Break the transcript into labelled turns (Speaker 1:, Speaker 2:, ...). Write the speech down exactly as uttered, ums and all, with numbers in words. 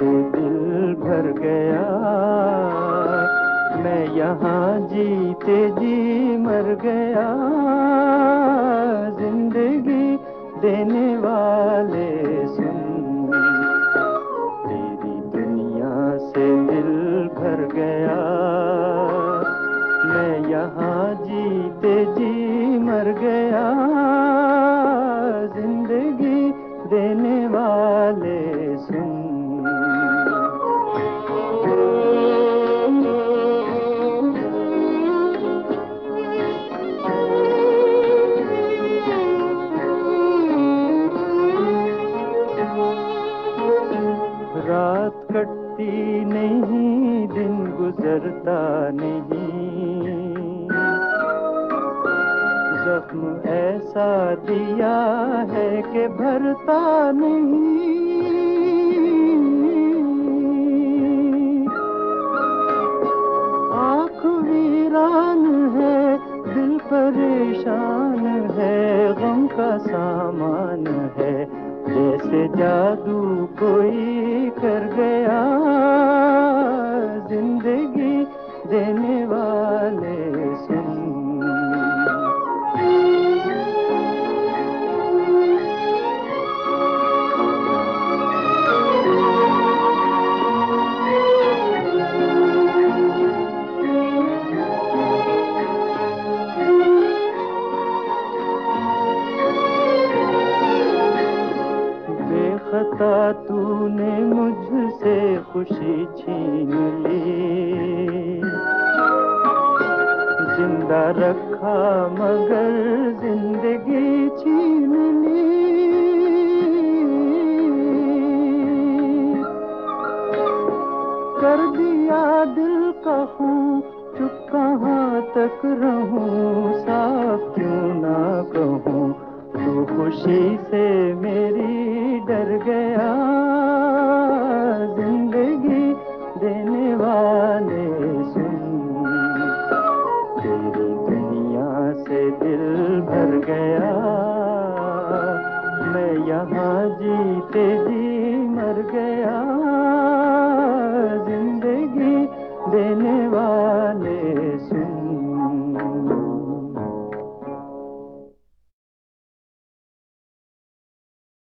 Speaker 1: से दिल भर गया, मैं यहाँ जीते जी मर गया। जिंदगी देने वाले सुन, तेरी दुनिया से दिल भर गया, मैं यहाँ जीते जी मर गया। जिंदगी देने वाले सुन। रात कटती नहीं, दिन गुजरता नहीं, जख्म ऐसा दिया है कि भरता नहीं। आँख वीरान है, दिल परेशान है, गम का सामान है, जैसे जादू कोई कर गया। जिंदगी देने वाले सुन। बेखता तूने मुझसे खुशी छीन ली, जिंदा रखा मगर जिंदगी छीन ली। कर दिया दिल का खून, चुप कहाँ तक रहूं, साफ क्यों ना कहूँ, तू खुशी से मेरी डर गया। जिंदगी देने वाले सुन, तेरी दुनिया से दिल भर गया, मैं यहाँ जीते जी मर गया। जिंदगी देने वाले सुन।